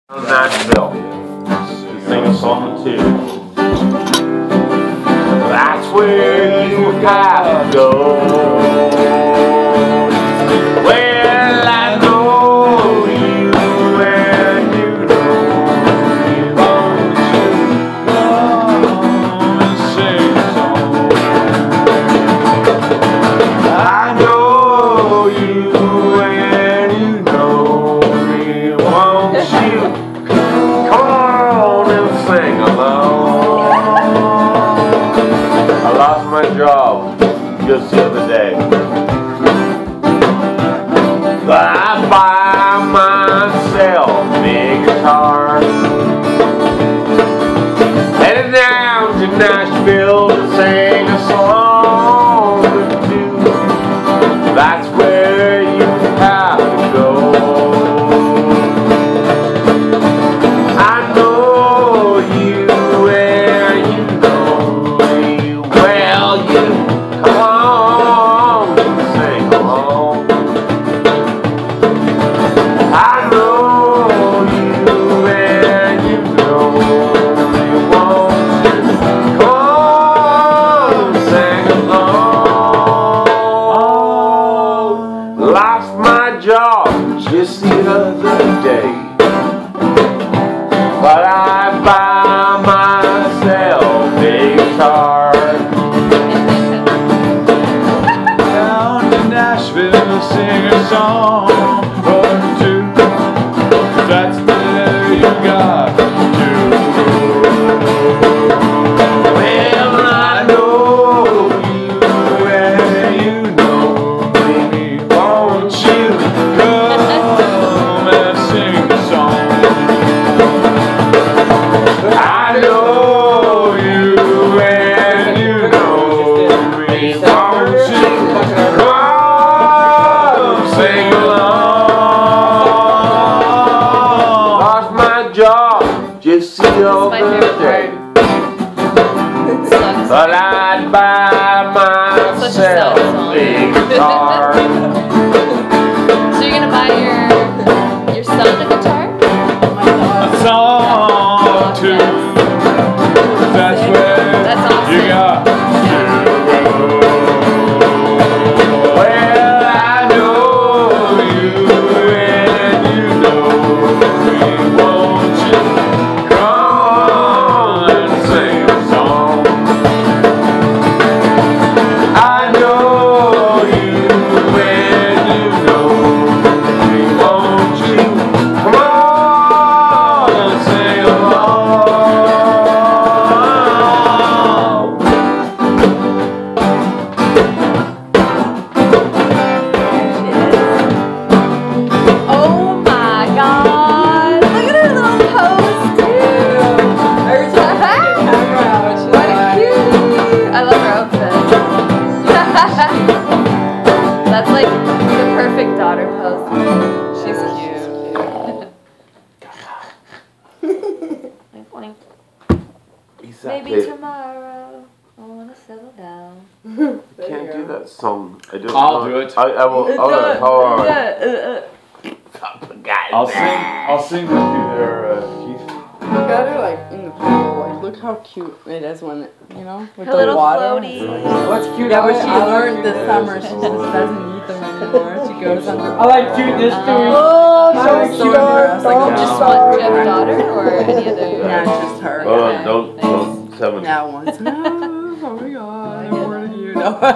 Nashville to sing a song too. That's where you have to go. Well, I know you and you know you want to come and sing a song. I know you and you know me want you. Come on and sing along. I lost my job just the other day. I buy myself a big guitar, headed down to Nashville to sing a song or two. That's where you have to go. I know you and you know me well. You come on and sing along. I know you and you know me want to come on and sing along. Lost my job just the other day, but I buy myself a guitar, down to Nashville to sing a song or two. That's where you got to go. Well, I know you and you know me want you to come and sing a song. I know you and you know me want you to come sing along. Lost my job just the other day, but I'd buy myself a big guitar. So you're gonna buy your son a guitar? A song too. That's where That's awesome. you got to go. Well, I know you and you know me want you to come and sing a song. I know you and you know me want you to come on and sing along. Oh my god! Look at her little pose too! Every time I get camera out, she's What like, cute! I love her outfit. That's like the perfect daughter pose. she's cute. Wink, wink. Exactly. Maybe tomorrow I wanna settle down. Can't do that song. I don't I'll know. do it. I will. Hold on. Yeah, I'll sing with you there, Keith. Look at her like in the pool. Like, look how cute it is when it, with Her the little water. floaties. What's cute? Yeah, but she learned this summer. She just doesn't need them anymore. She goes under. I like cuteness too. Oh, so so embarrassed. Like, Just what, do you have a daughter or any other? Yeah, it's just her. Oh, Okay, don't nice. seven. Yeah, once. Oh my god, I'm more than you. No. no.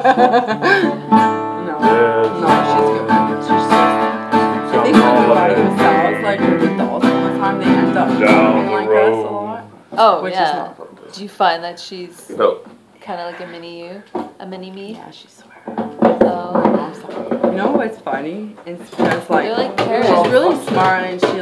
No, she's good. I think when we buy themselves, like with the dolls all the time, they end up looking like us a lot. Oh, Which is yeah. not fun. Do you find that she's No. kind of like a mini you? A mini me? Yeah, she's swear. Oh. I'm sorry. You know what's funny? It's because like You're like parents. she's really smart and she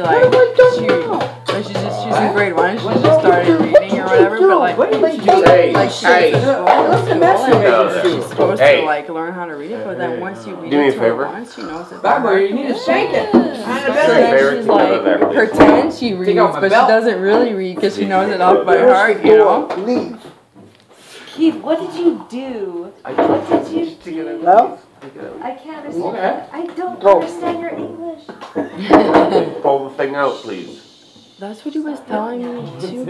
she's in grade 1. She just started reading or whatever. But like Hey, like she's hey. she's supposed Hey. to like learn how to read it. But then once you read Do me it a to her favor. once, she knows it. Barbara, you need to shake it. So Favorite then she's thing out of like that. pretends she reads, out my but she belt. doesn't really read because she knows it off by heart. You know. Keith, what did you do? What did you do? No? I can't understand. Okay. I don't Go. understand your English. Pull the thing out, please. That's what he was telling me too.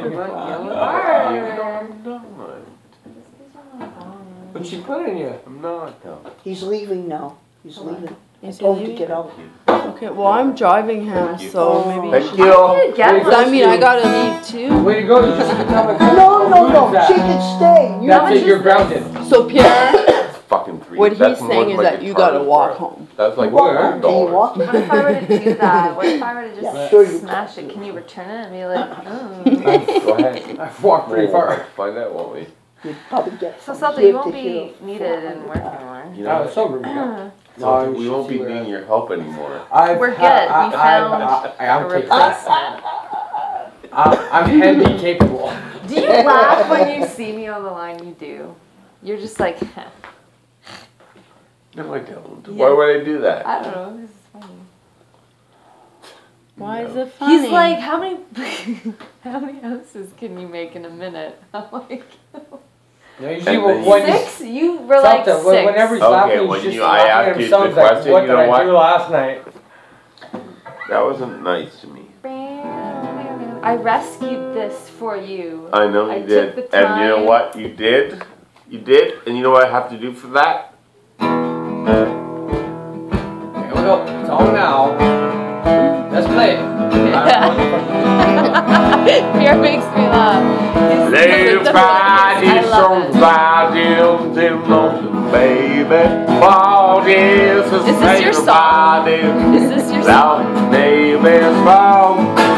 But she put in you. I'm not though. He's leaving now. He's leaving. Is he Told him to leaving? get out. Okay, well I'm driving him, so maybe. Thank should- you. I mean, I gotta leave too. Way to go, you just tell my No, she can stay. You That's it, you're grounded. So Pierre, Fucking three. what he's That's more saying than is like that a you gotta target walk for it. home. That's like walk $100. home. Can you walk? What if I were to do that? What if I were to just Yeah, sure you smash it? Can you return it and be like, Go ahead. I've walked pretty We'll far. find out, won't we? You'd probably get So some something you kid won't to be hear needed in work anymore. You I know, was sober. No, something you we should won't be see where needing your help anymore. We're good. We found I'm a taking. replacement. I'm handy capable. Do you laugh when you see me on the line? You do. You're just like, No, I don't. Why would I do that? I don't know. This is funny. Why is it funny? He's like, how many ounces can you make in a minute? I'm like, No, usually And then when you 6? You were like 6. whenever he's laughing, Okay, he's when just I laughing at asked you himself. the He's like, question, what you did know I what? do last night? That wasn't nice to me. I rescued this for you. I know I you took did. the And you know time. what? You did. You did. And you know what I have to do for that? Here we go. It's on now. Let's play it. Fear makes me laugh. Live by I this love song it. by Jim Lonesome baby. All this is Is this your song? Is this your song? Neighbor's phone.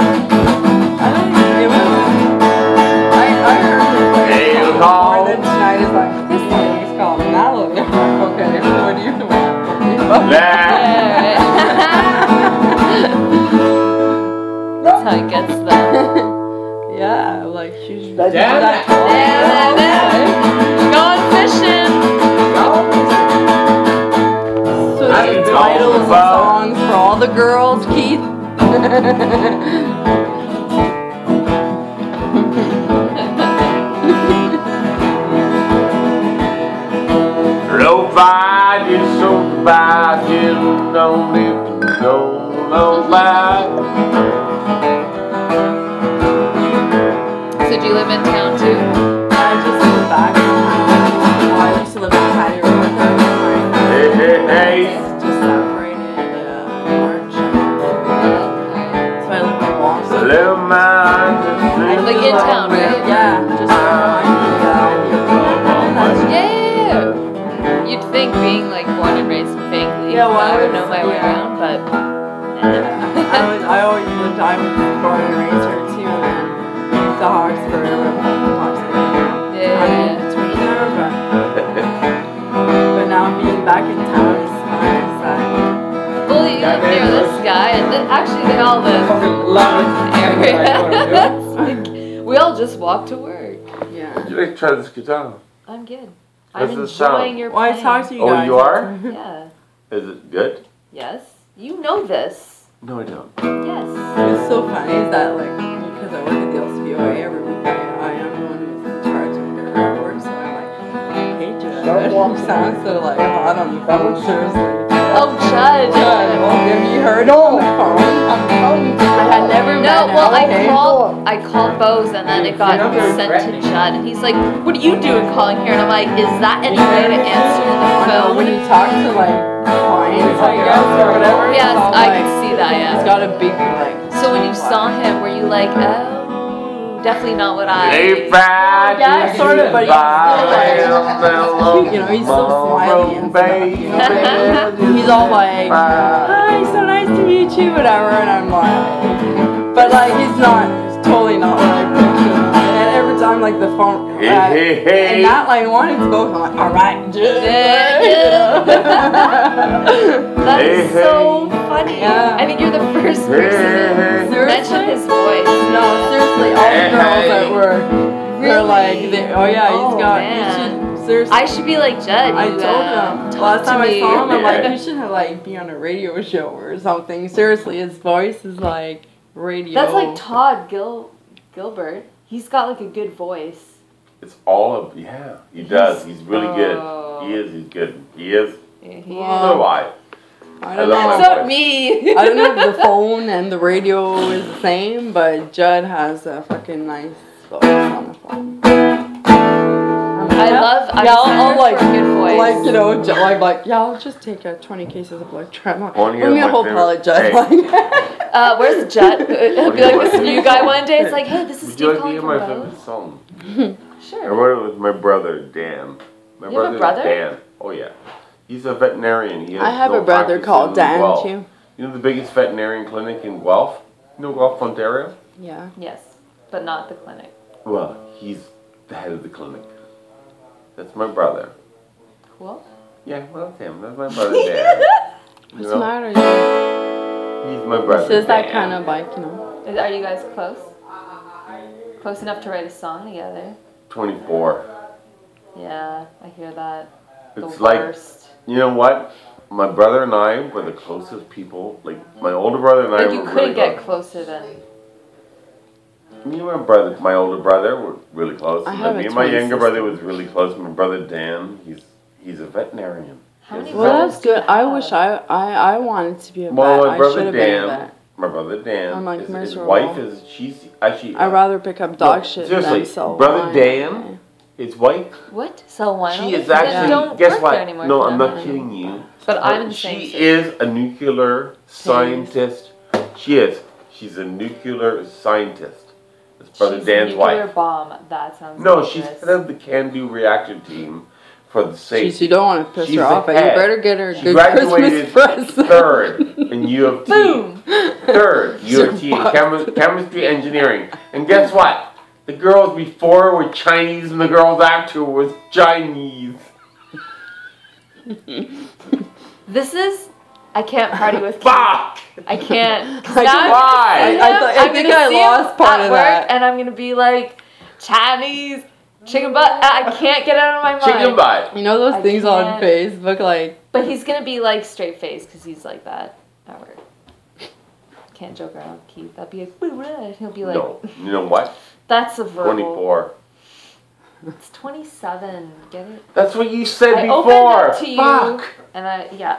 I heard it. Hail More call. than tonight is like, this song is called Mallow. Okay, what do you want? That's how he gets them. Yeah, like she's That's Damn it. Going fishing. So I the know titles of about- songs for all the girls, Keith. Nobody so bad, you don't need to know nobody. So do you live in town too? I just in the back of town. I used to live in Patty Road with her. Hey, hey, hey. It's just separated March. So I live in Boston. Little man, Like in town, right? Yeah, just Yeah. You'd think being like born and raised in Fankly, Yeah, well, I would I know was- my way yeah. around, but I always lived, I was born and raised here too, and then to Hawkesbury, I lived in Hawkesbury. I'm in yeah. between there, but now being back in town is nice. Well, you live near this guy, and actually they all live Fucking love it. area. That's like, we all just walk to work. Yeah. you like try this guitar? I'm good. I'm How's it enjoying sound? your Well, I playing. talked to you Oh, guys. you are? Yeah. Is it good? Yes. You know this. No, I don't. Yes. It's so funny is that like because I work at the LCBOA every week, I am the one who's in charge of her work, so I'm like, hey Judd, Start walking. you sound so like hot on the phone, seriously. Oh, Judd. Judd, well, have you heard on the phone? I'm telling you. I had never met No, him. well, Okay. I called Bose and then it got You're not very sent to threatening. Judd and he's like, what are you doing calling here? And I'm like, is that any way to answer the When phone? you talk to like clients, I guess, or whatever. Yes, it's all, I like, can see that, It's yeah. got a big like. So when you saw him, were you like, oh, definitely not what Hey, I... Friday. Yeah, sort of, but he's still like, you know, he's so smiley and stuff, you know. He's all like, hi, so nice to meet you, whatever, and I'm like, but like he's not, he's totally not what I pictured. And every time like the phone, and that like one, it's both. I'm like, all right, Yeah. That is so funny. Yeah. I think you're the first person to mention his voice. No, seriously, all the girls that were, they're like, oh yeah, Oh, he's got, man. you should, seriously. I should be like Judd. I you, told him talk last to time I me. saw him, I'm like, you should have like be on a radio show or something. Seriously, his voice is like radio. That's like Todd Gilbert. He's got like a good voice. It's all of, yeah, he does. He's really Oh. good. He is, he's good. He is. Yeah, So do I. I don't love know. my So voice. me. I don't know if the phone and the radio is the same, but Judd has a fucking nice voice on the phone. I love. I'm Yeah, I'll like for a good voice. like you know, like yeah, I'll just take 20 cases of Electron. Wanna hear Bring me a my whole favorite- pallet, Judd. Hey. Like, Where's Judd? He'll be like this new guy one day. It's like, hey, this is Would you Steve like to calling hear from my Bose. favorite song? I Sure. wrote it with my brother Dan. My You have a brother's brother? Dan. Oh yeah, he's a veterinarian. He has I have no a brother practice called in Dan Guelph. too. You know the biggest veterinarian clinic in Guelph? You know Guelph, Ontario? Yeah. Yes, but not the clinic. Well, he's the head of the clinic. That's my brother. Cool. Yeah, well, that's him. That's my brother Dan. What's You the know? matter? He's my brother. This is that Dan. kind of like, you know. Are you guys close? Close enough to write a song together? 24. Yeah, I hear that. The It's like, worst. you know what? My brother and I were the closest people. Like, my older brother and I Like you were couldn't really get close. closer than. Me and my older brother were really close. I And have me a and my twin younger sister. brother was really close. My brother Dan, he's a veterinarian. How many Yes. Well, brothers that's do you good. I have? wish I wanted to be a Well, vet. my I brother should have been a Dan, vet. my brother Dan, I'm, like, his miserable. wife is, she's actually, I'd rather pick up dog shit seriously, than sell brother wine. Dan, his wife, What? Sell wine? she only? is Then actually, don't guess work what? there anymore No, for I'm them. not kidding you. But I'm in the same She city. is a nuclear scientist. She is. She's a nuclear scientist. It's brother She's Dan's a nuclear wife. bomb. That sounds. No, she's dangerous. head of the Can-Do reactor team for the Jeez, safety. you don't want to piss She's her the off, but you head. better get her a She good graduated Christmas present. third in U of T. Boom. Third, U of T, chemistry engineering. And guess what? The girls before were Chinese and the girls after was Chinese. This is. I can't party with kids. Fuck! I can't. 'cause I now can- Why? I think I lost part at of work, that. and I'm gonna be like Chinese chicken butt. I can't get it out of my mind. Chicken butt. You know those I things on can't. Facebook, like, But he's gonna be like straight face because he's like that at work. Can't joke around with Keith. That'd be like, he'll be like, No, you know what? that's a verbal. 24. It's 27. Get it? That's what you said I before. opened up to you, Fuck. and yeah,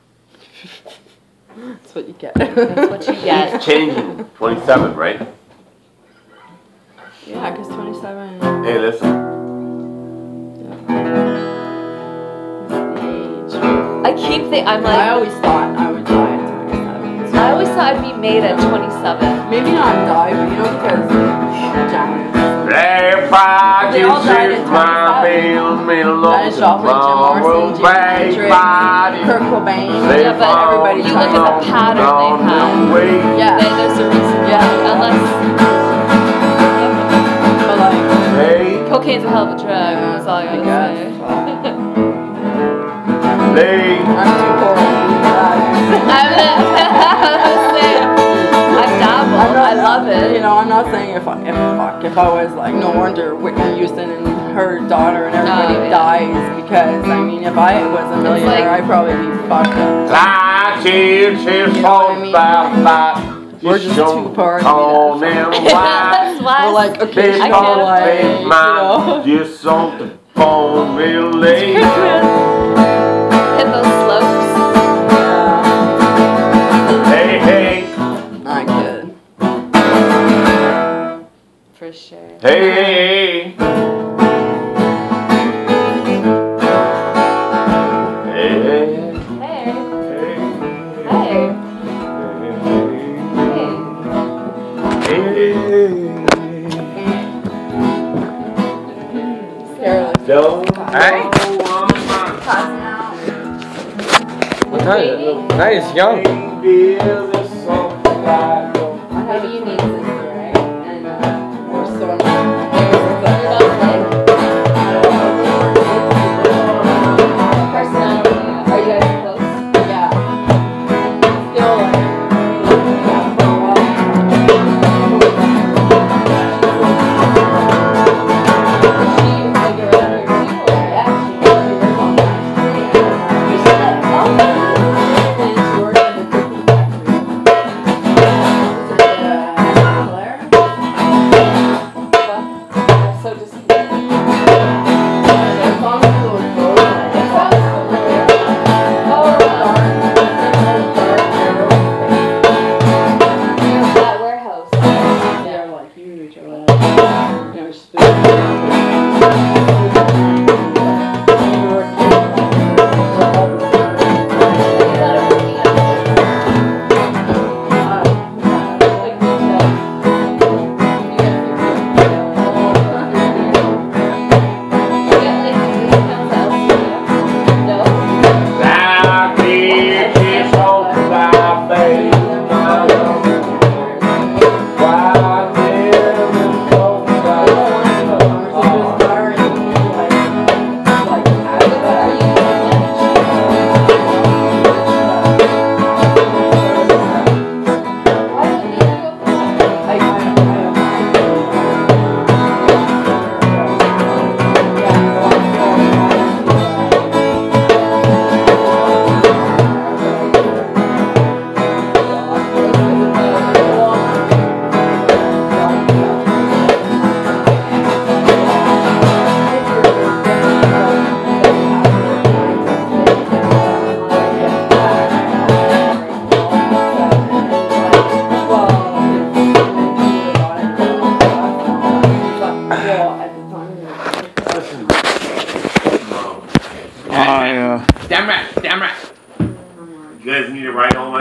that's what you get. that's what you get. He's changing. 27, right? Yeah, because 27 Hey, listen. is the age. I keep thinking, I'm I like, always thought I would die at 27. I always thought I'd be made at 27. Maybe not die, but you know, because Janet. Everybody They all died at shoots my 27. bill, middle Janis Joplin, Jim Morrison, Jimi Hendrix, Kurt Cobain. Yeah, but everybody you look at the pattern they had. Yeah, There's a reason. Yeah. Unless but like, Hey, cocaine's a hell of a drug. That's all I I gotta guess. say. hey. I'm too poor to do that. I dabble. I love You it. know, I'm not saying if I was like, no wonder Whitney Houston and her daughter and everybody Oh, yeah. dies, because I mean, if I was a millionaire, like- I'd probably be fucked up. Like cheers, cheers, You know what I mean? We're just too poor to be on that. them That's why. We're like, okay, They I she's all can't like, make you mine know. just on the phone real late. Hit those slopes. Hey, hey, Not good. For sure. hey, hey, Hey. hey, Hey. Careless. Don't hey. Nice, young. Maybe you need sister, right? And we're so Personality. Are you guys close? yeah. Still like, yeah, for a while. She like around here too, or Yeah, she works on that. And she works in the cookie factory. I Damn right. You guys need to write all my